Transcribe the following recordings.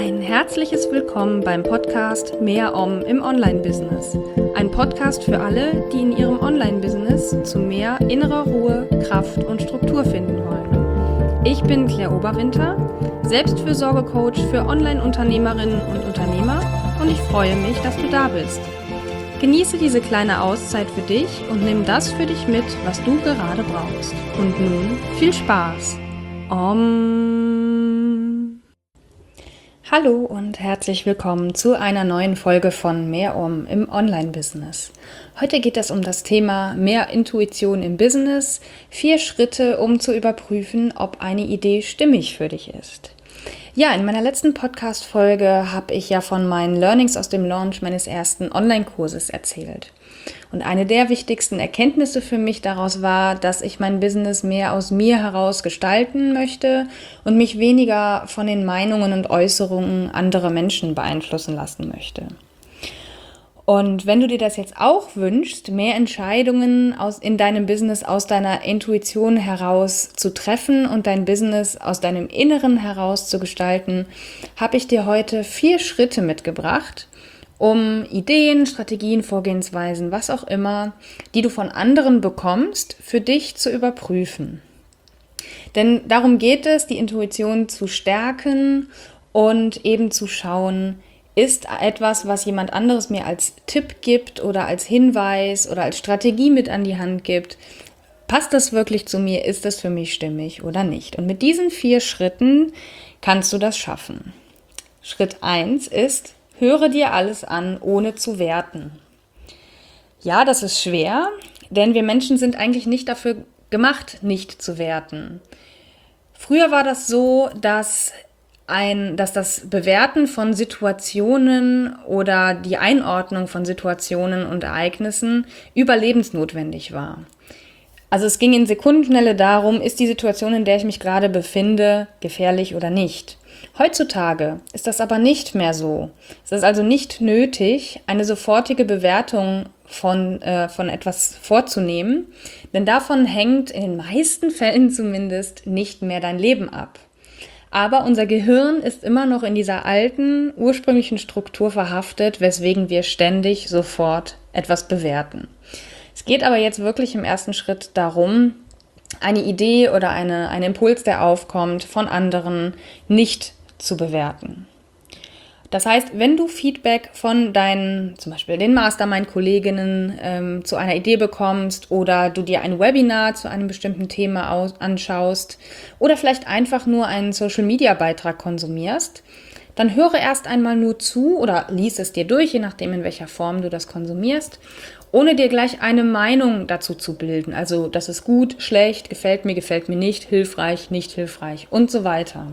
Ein herzliches Willkommen beim Podcast Mehr Om im Online-Business. Ein Podcast für alle, die in ihrem Online-Business zu mehr innerer Ruhe, Kraft und Struktur finden wollen. Ich bin Claire Oberwinter, Selbstfürsorge-Coach für Online-Unternehmerinnen und Unternehmer und ich freue mich, dass du da bist. Genieße diese kleine Auszeit für dich und nimm das für dich mit, was du gerade brauchst. Und nun viel Spaß. Om. Hallo und herzlich willkommen zu einer neuen Folge von Mehr Om im Online-Business. Heute geht es um das Thema mehr Intuition im Business, 4 Schritte, um zu überprüfen, ob eine Idee stimmig für dich ist. Ja, in meiner letzten Podcast-Folge habe ich ja von meinen Learnings aus dem Launch meines ersten Online-Kurses erzählt. Und eine der wichtigsten Erkenntnisse für mich daraus war, dass ich mein Business mehr aus mir heraus gestalten möchte und mich weniger von den Meinungen und Äußerungen anderer Menschen beeinflussen lassen möchte. Und wenn du dir das jetzt auch wünschst, mehr Entscheidungen in deinem Business aus deiner Intuition heraus zu treffen und dein Business aus deinem Inneren heraus zu gestalten, habe ich dir heute 4 Schritte mitgebracht, um Ideen, Strategien, Vorgehensweisen, was auch immer, die du von anderen bekommst, für dich zu überprüfen. Denn darum geht es, die Intuition zu stärken und eben zu schauen, ist etwas, was jemand anderes mir als Tipp gibt oder als Hinweis oder als Strategie mit an die Hand gibt, passt das wirklich zu mir, ist das für mich stimmig oder nicht? Und mit diesen 4 Schritten kannst du das schaffen. Schritt 1 ist, höre dir alles an, ohne zu werten. Ja, das ist schwer, denn wir Menschen sind eigentlich nicht dafür gemacht, nicht zu werten. Früher war das so, dass das Bewerten von Situationen oder die Einordnung von Situationen und Ereignissen überlebensnotwendig war. Also es ging in Sekundenschnelle darum, ist die Situation, in der ich mich gerade befinde, gefährlich oder nicht. Heutzutage ist das aber nicht mehr so. Es ist also nicht nötig, eine sofortige Bewertung von etwas vorzunehmen, denn davon hängt in den meisten Fällen zumindest nicht mehr dein Leben ab. Aber unser Gehirn ist immer noch in dieser alten, ursprünglichen Struktur verhaftet, weswegen wir ständig sofort etwas bewerten. Es geht aber jetzt wirklich im ersten Schritt darum, eine Idee oder einen Impuls, der aufkommt, von anderen nicht zu bewerten. Das heißt, wenn du Feedback von deinen, zum Beispiel den Mastermind-Kolleginnen zu einer Idee bekommst oder du dir ein Webinar zu einem bestimmten Thema anschaust oder vielleicht einfach nur einen Social-Media-Beitrag konsumierst, dann höre erst einmal nur zu oder lies es dir durch, je nachdem, in welcher Form du das konsumierst, ohne dir gleich eine Meinung dazu zu bilden. Also, das ist gut, schlecht, gefällt mir nicht hilfreich und so weiter.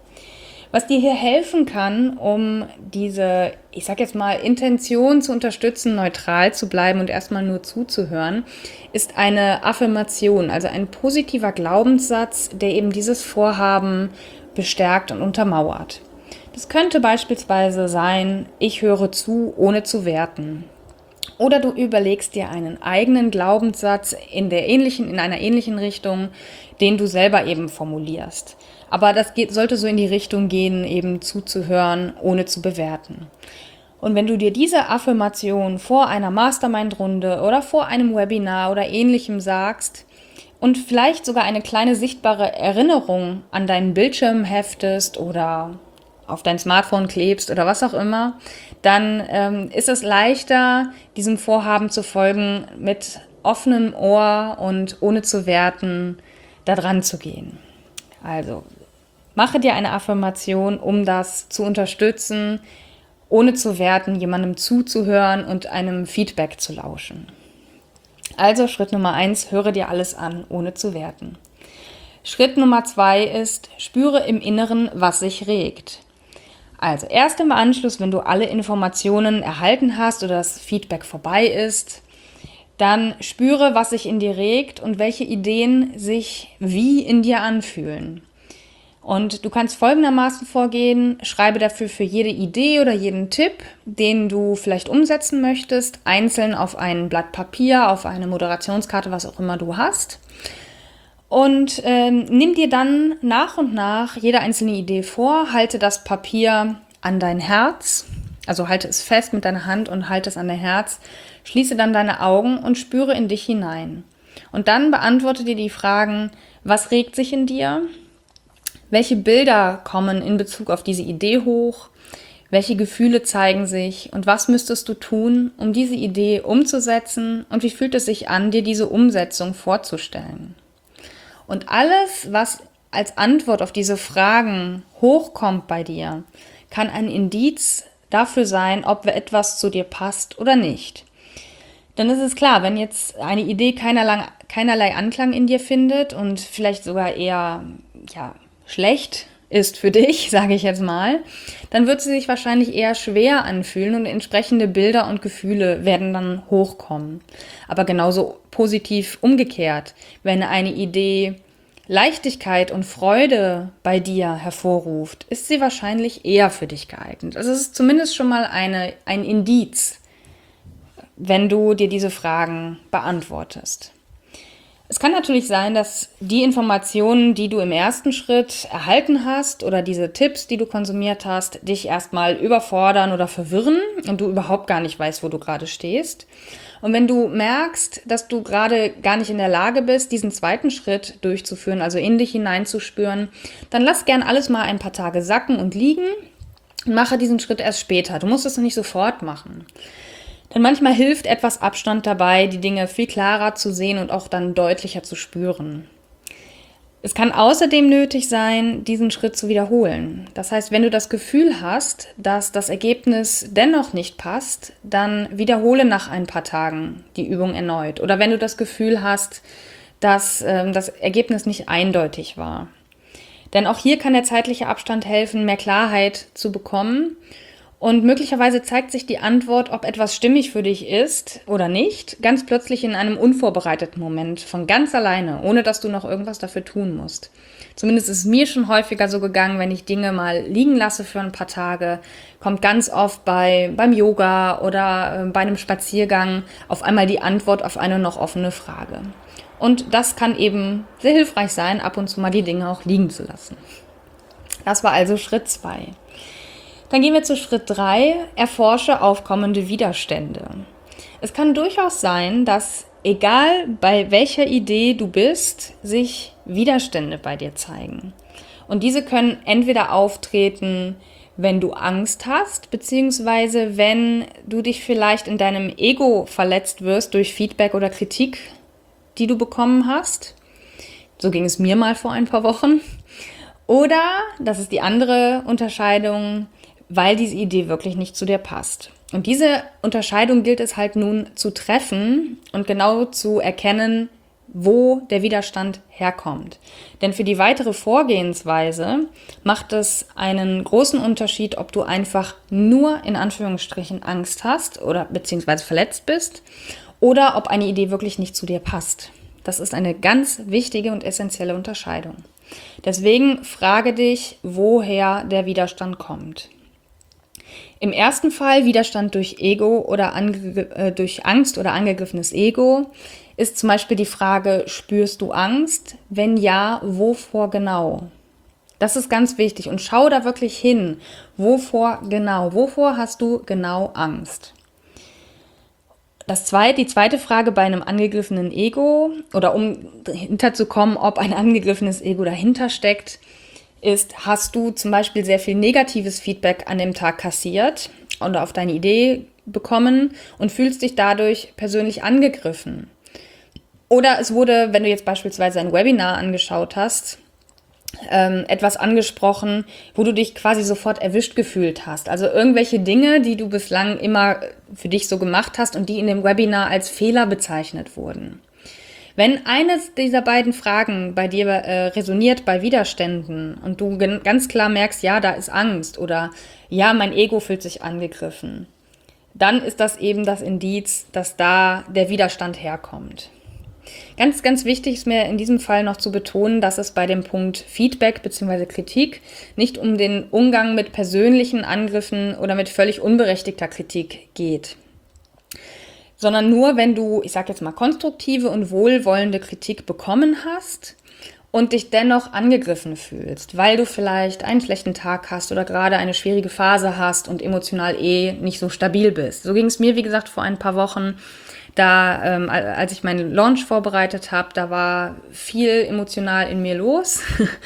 Was dir hier helfen kann, um diese, ich sag jetzt mal, Intention zu unterstützen, neutral zu bleiben und erstmal nur zuzuhören, ist eine Affirmation, also ein positiver Glaubenssatz, der eben dieses Vorhaben bestärkt und untermauert. Das könnte beispielsweise sein, ich höre zu, ohne zu werten. Oder du überlegst dir einen eigenen Glaubenssatz in einer ähnlichen Richtung, den du selber eben formulierst. Aber das sollte so in die Richtung gehen, eben zuzuhören, ohne zu bewerten. Und wenn du dir diese Affirmation vor einer Mastermind-Runde oder vor einem Webinar oder Ähnlichem sagst und vielleicht sogar eine kleine sichtbare Erinnerung an deinen Bildschirm heftest oder auf dein Smartphone klebst oder was auch immer, dann ist es leichter, diesem Vorhaben zu folgen, mit offenem Ohr und ohne zu werten, da dran zu gehen. Also, mache dir eine Affirmation, um das zu unterstützen, ohne zu werten, jemandem zuzuhören und einem Feedback zu lauschen. Also Schritt Nummer 1, höre dir alles an, ohne zu werten. Schritt Nummer 2 ist, spüre im Inneren, was sich regt. Also erst im Anschluss, wenn du alle Informationen erhalten hast oder das Feedback vorbei ist, dann spüre, was sich in dir regt und welche Ideen sich wie in dir anfühlen. Und du kannst folgendermaßen vorgehen, schreibe dafür für jede Idee oder jeden Tipp, den du vielleicht umsetzen möchtest, einzeln auf ein Blatt Papier, auf eine Moderationskarte, was auch immer du hast. Und nimm dir dann nach und nach jede einzelne Idee vor, halte das Papier an dein Herz, also halte es fest mit deiner Hand und halte es an dein Herz, schließe dann deine Augen und spüre in dich hinein. Und dann beantworte dir die Fragen, was regt sich in dir? Welche Bilder kommen in Bezug auf diese Idee hoch? Welche Gefühle zeigen sich? Und was müsstest du tun, um diese Idee umzusetzen? Und wie fühlt es sich an, dir diese Umsetzung vorzustellen? Und alles, was als Antwort auf diese Fragen hochkommt bei dir, kann ein Indiz dafür sein, ob etwas zu dir passt oder nicht. Dann ist es klar, wenn jetzt eine Idee keinerlei Anklang in dir findet und vielleicht sogar eher schlecht ist für dich, sage ich jetzt mal, dann wird sie sich wahrscheinlich eher schwer anfühlen und entsprechende Bilder und Gefühle werden dann hochkommen. Aber genauso positiv umgekehrt, wenn eine Idee Leichtigkeit und Freude bei dir hervorruft, ist sie wahrscheinlich eher für dich geeignet. Also es ist zumindest schon mal ein Indiz, wenn du dir diese Fragen beantwortest. Es kann natürlich sein, dass die Informationen, die du im ersten Schritt erhalten hast oder diese Tipps, die du konsumiert hast, dich erstmal überfordern oder verwirren und du überhaupt gar nicht weißt, wo du gerade stehst. Und wenn du merkst, dass du gerade gar nicht in der Lage bist, diesen zweiten Schritt durchzuführen, also in dich hineinzuspüren, dann lass gern alles mal ein paar Tage sacken und liegen und mache diesen Schritt erst später. Du musst es nicht sofort machen. Denn manchmal hilft etwas Abstand dabei, die Dinge viel klarer zu sehen und auch dann deutlicher zu spüren. Es kann außerdem nötig sein, diesen Schritt zu wiederholen. Das heißt, wenn du das Gefühl hast, dass das Ergebnis dennoch nicht passt, dann wiederhole nach ein paar Tagen die Übung erneut. Oder wenn du das Gefühl hast, dass das Ergebnis nicht eindeutig war. Denn auch hier kann der zeitliche Abstand helfen, mehr Klarheit zu bekommen. Und möglicherweise zeigt sich die Antwort, ob etwas stimmig für dich ist oder nicht, ganz plötzlich in einem unvorbereiteten Moment, von ganz alleine, ohne dass du noch irgendwas dafür tun musst. Zumindest ist es mir schon häufiger so gegangen, wenn ich Dinge mal liegen lasse für ein paar Tage, kommt ganz oft beim Yoga oder bei einem Spaziergang auf einmal die Antwort auf eine noch offene Frage. Und das kann eben sehr hilfreich sein, ab und zu mal die Dinge auch liegen zu lassen. Das war also Schritt 2. Dann gehen wir zu Schritt 3, erforsche aufkommende Widerstände. Es kann durchaus sein, dass egal bei welcher Idee du bist, sich Widerstände bei dir zeigen. Und diese können entweder auftreten, wenn du Angst hast, beziehungsweise wenn du dich vielleicht in deinem Ego verletzt wirst durch Feedback oder Kritik, die du bekommen hast. So ging es mir mal vor ein paar Wochen. Oder, das ist die andere Unterscheidung, weil diese Idee wirklich nicht zu dir passt. Und diese Unterscheidung gilt es halt nun zu treffen und genau zu erkennen, wo der Widerstand herkommt. Denn für die weitere Vorgehensweise macht es einen großen Unterschied, ob du einfach nur in Anführungsstrichen Angst hast oder beziehungsweise verletzt bist oder ob eine Idee wirklich nicht zu dir passt. Das ist eine ganz wichtige und essentielle Unterscheidung. Deswegen frage dich, woher der Widerstand kommt. Im ersten Fall Widerstand durch Ego oder durch Angst oder angegriffenes Ego ist zum Beispiel die Frage, spürst du Angst? Wenn ja, wovor genau? Das ist ganz wichtig und schau da wirklich hin, wovor genau? Wovor hast du genau Angst? Die zweite Frage bei einem angegriffenen Ego oder um hinterzukommen, ob ein angegriffenes Ego dahinter steckt, ist, hast du zum Beispiel sehr viel negatives Feedback an dem Tag kassiert und auf deine Idee bekommen und fühlst dich dadurch persönlich angegriffen. Oder es wurde, wenn du jetzt beispielsweise ein Webinar angeschaut hast, etwas angesprochen, wo du dich quasi sofort erwischt gefühlt hast. Also irgendwelche Dinge, die du bislang immer für dich so gemacht hast und die in dem Webinar als Fehler bezeichnet wurden. Wenn eines dieser beiden Fragen bei dir resoniert bei Widerständen und du ganz klar merkst, ja, da ist Angst oder ja, mein Ego fühlt sich angegriffen, dann ist das eben das Indiz, dass da der Widerstand herkommt. Ganz, ganz wichtig ist mir in diesem Fall noch zu betonen, dass es bei dem Punkt Feedback bzw. Kritik nicht um den Umgang mit persönlichen Angriffen oder mit völlig unberechtigter Kritik geht, sondern nur, wenn du, ich sage jetzt mal, konstruktive und wohlwollende Kritik bekommen hast und dich dennoch angegriffen fühlst, weil du vielleicht einen schlechten Tag hast oder gerade eine schwierige Phase hast und emotional nicht so stabil bist. So ging es mir, wie gesagt, vor ein paar Wochen. Da, als ich meinen Launch vorbereitet habe, da war viel emotional in mir los.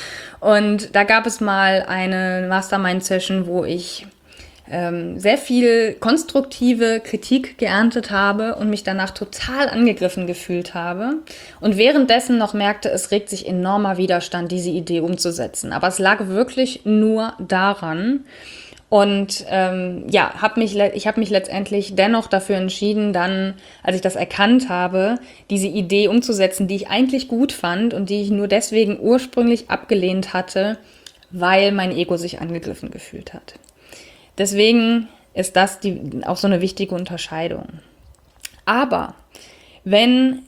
Und da gab es mal eine Mastermind-Session, wo ich sehr viel konstruktive Kritik geerntet habe und mich danach total angegriffen gefühlt habe und währenddessen noch merkte, es regt sich enormer Widerstand, diese Idee umzusetzen. Aber es lag wirklich nur daran. Und ich habe mich letztendlich dennoch dafür entschieden, dann, als ich das erkannt habe, diese Idee umzusetzen, die ich eigentlich gut fand und die ich nur deswegen ursprünglich abgelehnt hatte, weil mein Ego sich angegriffen gefühlt hat. Deswegen ist das auch so eine wichtige Unterscheidung. Aber wenn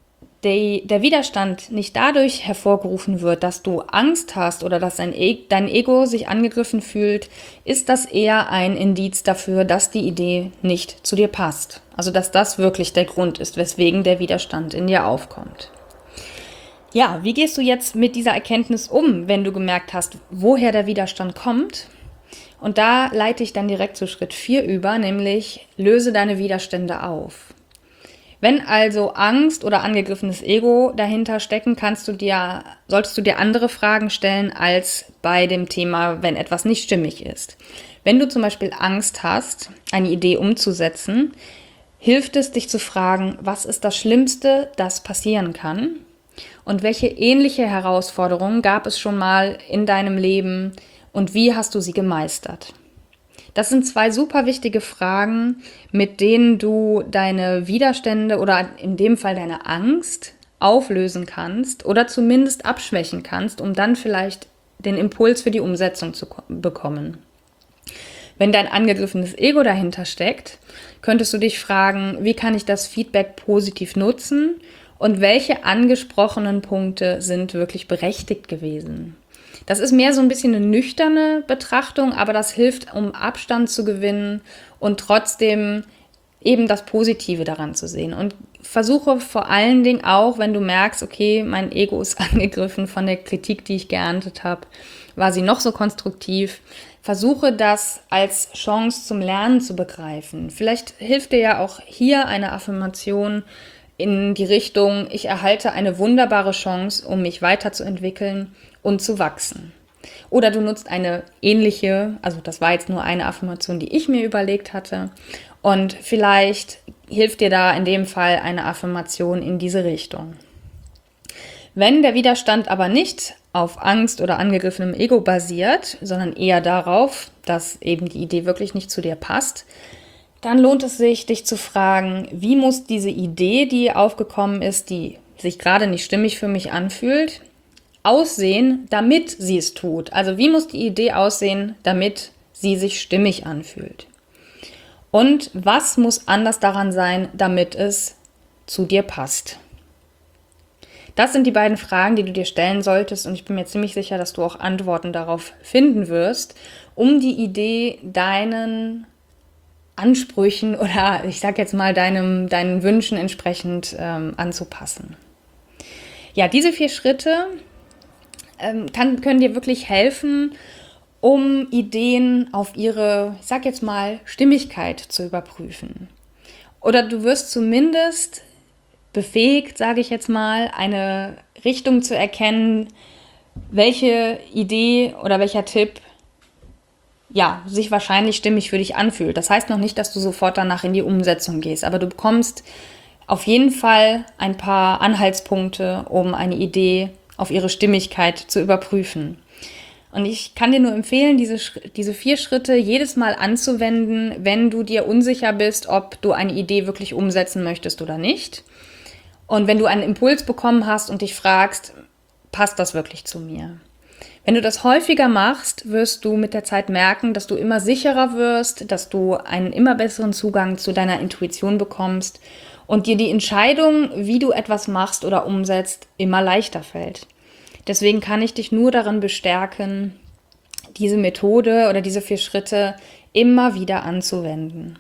der Widerstand nicht dadurch hervorgerufen wird, dass du Angst hast oder dass dein Ego sich angegriffen fühlt, ist das eher ein Indiz dafür, dass die Idee nicht zu dir passt. Also dass das wirklich der Grund ist, weswegen der Widerstand in dir aufkommt. Ja, wie gehst du jetzt mit dieser Erkenntnis um, wenn du gemerkt hast, woher der Widerstand kommt? Und da leite ich dann direkt zu Schritt 4 über, nämlich löse deine Widerstände auf. Wenn also Angst oder angegriffenes Ego dahinter stecken, solltest du dir andere Fragen stellen als bei dem Thema, wenn etwas nicht stimmig ist. Wenn du zum Beispiel Angst hast, eine Idee umzusetzen, hilft es, dich zu fragen, was ist das Schlimmste, das passieren kann? Und welche ähnliche Herausforderungen gab es schon mal in deinem Leben und wie hast du sie gemeistert? Das sind 2 super wichtige Fragen, mit denen du deine Widerstände oder in dem Fall deine Angst auflösen kannst oder zumindest abschwächen kannst, um dann vielleicht den Impuls für die Umsetzung zu bekommen. Wenn dein angegriffenes Ego dahinter steckt, könntest du dich fragen, wie kann ich das Feedback positiv nutzen und welche angesprochenen Punkte sind wirklich berechtigt gewesen. Das ist mehr so ein bisschen eine nüchterne Betrachtung, aber das hilft, um Abstand zu gewinnen und trotzdem eben das Positive daran zu sehen. Und versuche vor allen Dingen auch, wenn du merkst, okay, mein Ego ist angegriffen von der Kritik, die ich geerntet habe, war sie noch so konstruktiv, versuche das als Chance zum Lernen zu begreifen. Vielleicht hilft dir ja auch hier eine Affirmation in die Richtung, ich erhalte eine wunderbare Chance, um mich weiterzuentwickeln und zu wachsen. Oder du nutzt eine ähnliche, also das war jetzt nur eine Affirmation, die ich mir überlegt hatte. Und vielleicht hilft dir da in dem Fall eine Affirmation in diese Richtung. Wenn der Widerstand aber nicht auf Angst oder angegriffenem Ego basiert, sondern eher darauf, dass eben die Idee wirklich nicht zu dir passt, dann lohnt es sich, dich zu fragen, wie muss diese Idee, die aufgekommen ist, die sich gerade nicht stimmig für mich anfühlt, aussehen, damit sie es tut. Also wie muss die Idee aussehen, damit sie sich stimmig anfühlt? Und was muss anders daran sein, damit es zu dir passt? Das sind die beiden Fragen, die du dir stellen solltest und ich bin mir ziemlich sicher, dass du auch Antworten darauf finden wirst, um die Idee deinen Ansprüchen oder ich sage jetzt mal deinen Wünschen entsprechend anzupassen. Ja, diese 4 Schritte können dir wirklich helfen, um Ideen auf ihre, ich sag jetzt mal, Stimmigkeit zu überprüfen. Oder du wirst zumindest befähigt, sage ich jetzt mal, eine Richtung zu erkennen, welche Idee oder welcher Tipp sich wahrscheinlich stimmig für dich anfühlt. Das heißt noch nicht, dass du sofort danach in die Umsetzung gehst, aber du bekommst auf jeden Fall ein paar Anhaltspunkte, um eine Idee auf ihre Stimmigkeit zu überprüfen. Und ich kann dir nur empfehlen, diese 4 Schritte jedes Mal anzuwenden, wenn du dir unsicher bist, ob du eine Idee wirklich umsetzen möchtest oder nicht. Und wenn du einen Impuls bekommen hast und dich fragst, passt das wirklich zu mir? Wenn du das häufiger machst, wirst du mit der Zeit merken, dass du immer sicherer wirst, dass du einen immer besseren Zugang zu deiner Intuition bekommst und dir die Entscheidung, wie du etwas machst oder umsetzt, immer leichter fällt. Deswegen kann ich dich nur darin bestärken, diese Methode oder diese 4 Schritte immer wieder anzuwenden.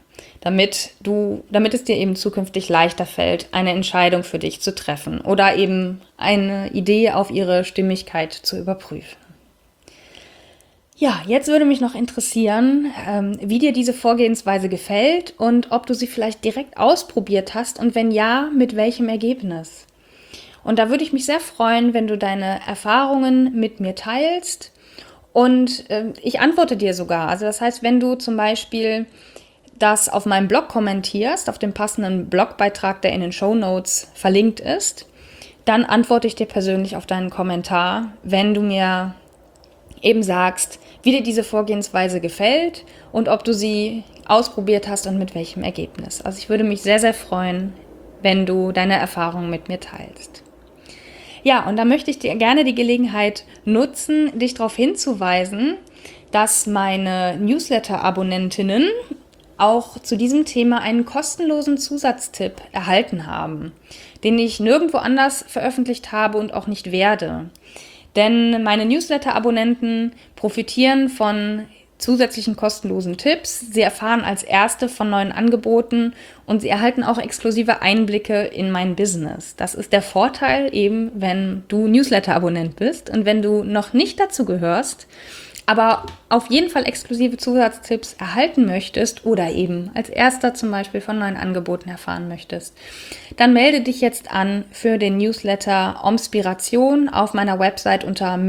damit es dir eben zukünftig leichter fällt, eine Entscheidung für dich zu treffen oder eben eine Idee auf ihre Stimmigkeit zu überprüfen. Ja, jetzt würde mich noch interessieren, wie dir diese Vorgehensweise gefällt und ob du sie vielleicht direkt ausprobiert hast und wenn ja, mit welchem Ergebnis. Und da würde ich mich sehr freuen, wenn du deine Erfahrungen mit mir teilst und ich antworte dir sogar. Also das heißt, wenn du zum Beispiel das auf meinem Blog kommentierst, auf dem passenden Blogbeitrag, der in den Shownotes verlinkt ist, dann antworte ich dir persönlich auf deinen Kommentar, wenn du mir eben sagst, wie dir diese Vorgehensweise gefällt und ob du sie ausprobiert hast und mit welchem Ergebnis. Also ich würde mich sehr, sehr freuen, wenn du deine Erfahrungen mit mir teilst. Ja, und da möchte ich dir gerne die Gelegenheit nutzen, dich darauf hinzuweisen, dass meine Newsletter-Abonnentinnen auch zu diesem Thema einen kostenlosen Zusatztipp erhalten haben, den ich nirgendwo anders veröffentlicht habe und auch nicht werde. Denn meine Newsletter-Abonnenten profitieren von zusätzlichen kostenlosen Tipps. Sie erfahren als Erste von neuen Angeboten und sie erhalten auch exklusive Einblicke in mein Business. Das ist der Vorteil eben, wenn du Newsletter-Abonnent bist und wenn du noch nicht dazu gehörst, aber auf jeden Fall exklusive Zusatztipps erhalten möchtest oder eben als Erster zum Beispiel von neuen Angeboten erfahren möchtest, dann melde dich jetzt an für den Newsletter Omspiration auf meiner Website unter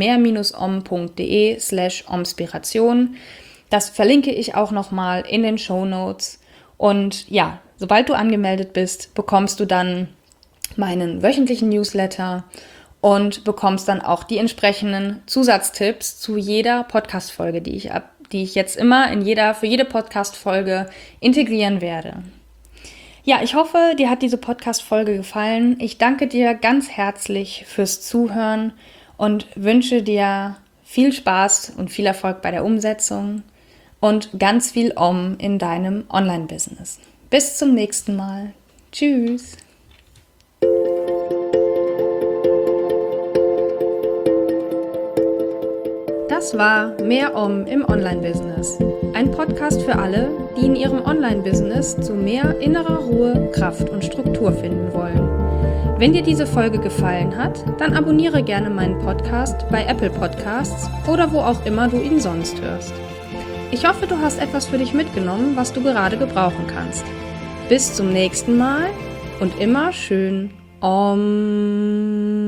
mehr-om.de/omspiration. Das verlinke ich auch nochmal in den Shownotes. Und ja, sobald du angemeldet bist, bekommst du dann meinen wöchentlichen Newsletter und bekommst dann auch die entsprechenden Zusatztipps zu jeder Podcast-Folge, die ich jetzt immer für jede Podcast-Folge integrieren werde. Ja, ich hoffe, dir hat diese Podcast-Folge gefallen. Ich danke dir ganz herzlich fürs Zuhören und wünsche dir viel Spaß und viel Erfolg bei der Umsetzung und ganz viel Om in deinem Online-Business. Bis zum nächsten Mal. Tschüss. Das war Mehr Om im Online-Business. Ein Podcast für alle, die in ihrem Online-Business zu mehr innerer Ruhe, Kraft und Struktur finden wollen. Wenn dir diese Folge gefallen hat, dann abonniere gerne meinen Podcast bei Apple Podcasts oder wo auch immer du ihn sonst hörst. Ich hoffe, du hast etwas für dich mitgenommen, was du gerade gebrauchen kannst. Bis zum nächsten Mal und immer schön Om.